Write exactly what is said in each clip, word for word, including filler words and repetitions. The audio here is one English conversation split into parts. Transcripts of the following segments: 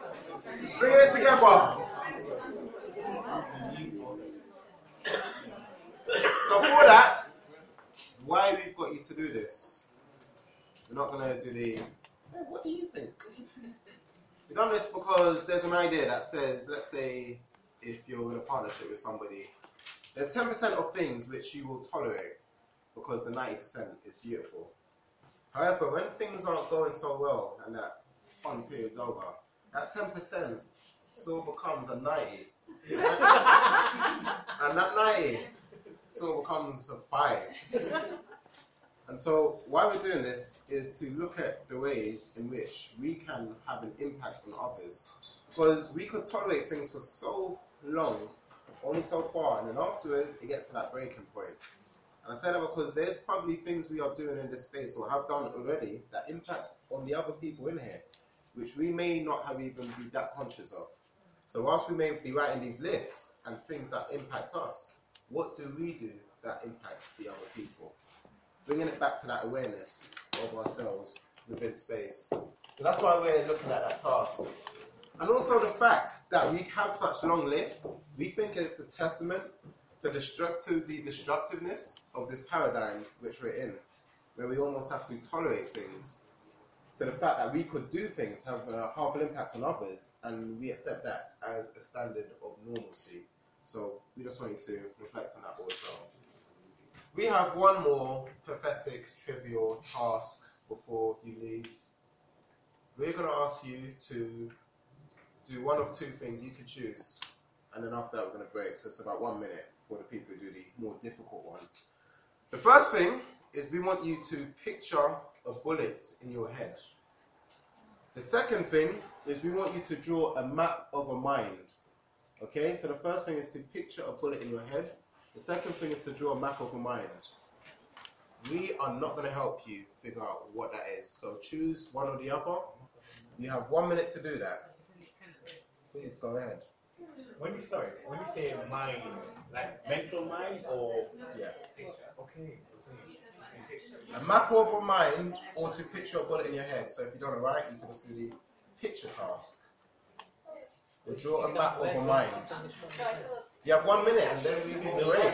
Bring it together. So for that, why we've got you to do this? We're not gonna do the. Hey, what do you think? We've done this because there's an idea that says, let's say, if you're in a partnership with somebody, there's ten percent of things which you will tolerate because the ninety percent is beautiful. However, when things aren't going so well and that fun period's over, that ten percent still becomes a ninety. And that ninety still becomes a five. And so why we're doing this is to look at the ways in which we can have an impact on others. Because we could tolerate things for so long, only so far, and then afterwards it gets to that breaking point. And I say that because there's probably things we are doing in this space or have done already that impact on the other people in here, which we may not have even be that conscious of. So whilst we may be writing these lists and things that impact us, what do we do that impacts the other people? Bringing it back to that awareness of ourselves within space. So that's why we're looking at that task. And also the fact that we have such long lists, we think it's a testament to destructive, the destructiveness of this paradigm which we're in, where we almost have to tolerate things. So the fact that we could do things, have a harmful impact on others, and we accept that as a standard of normalcy. So we just want you to reflect on that also. We have one more pathetic, trivial task before you leave. We're going to ask you to do one of two things. You could choose. And then after that, we're going to break. So it's about one minute for the people who do the more difficult one. The first thing is we want you to picture a bullet in your head. The second thing is we want you to draw a map of a mind. Okay, so the first thing is to picture a bullet in your head. The second thing is to draw a map of a mind. We are not going to help you figure out what that is. So choose one or the other. You have one minute to do that. Please go ahead. When you sorry, when you say mind, like mental mind or yeah, okay, okay. A map of a mind or to picture a bullet in your head. So if you don't know right, you can just do the picture task. Or draw a map of a mind. You have one minute and then we will break.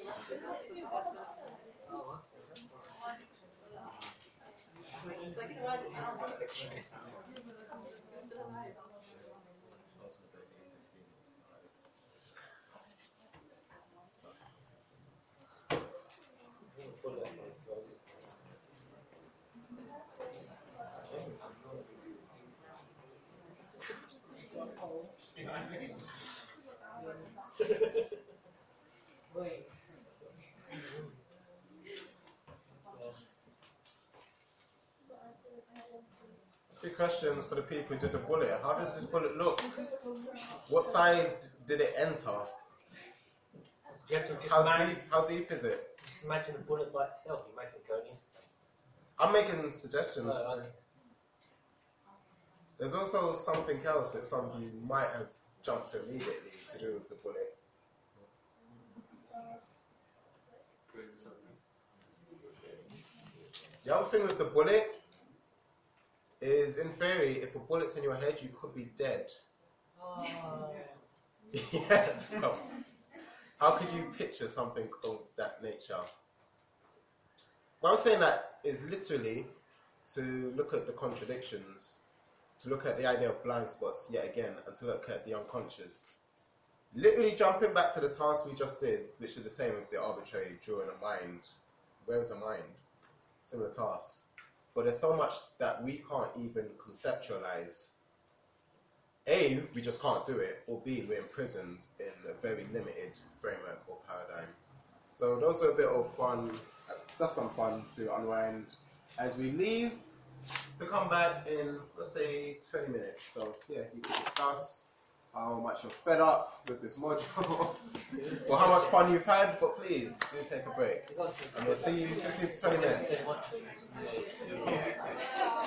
Three questions for the people who did the bullet. How does this bullet look? What side did it enter? You have to just How imagine, deep, how deep is it? just imagine the bullet by itself. Imagine going in. I'm making suggestions. Oh, okay. There's also something else that some of you might have jumped to immediately to do with the bullet. The other thing with the bullet is, in theory, if a bullet's in your head, you could be dead. Oh. Yeah, so how could you picture something of that nature? What I was saying that is literally to look at the contradictions, to look at the idea of blind spots yet again, and to look at the unconscious. Literally jumping back to the task we just did, which is the same as the arbitrary drawing a mind. Where is a mind? Similar task. But there's so much that we can't even conceptualize. A, we just can't do it, or B, we're imprisoned in a very limited framework or paradigm. So those are a bit of fun, just some fun to unwind as we leave, to come back in, let's say, twenty minutes. So yeah, you can discuss how much you're fed up with this module, or how much fun you've had, but please do take a break. And we'll see you in fifteen to twenty minutes.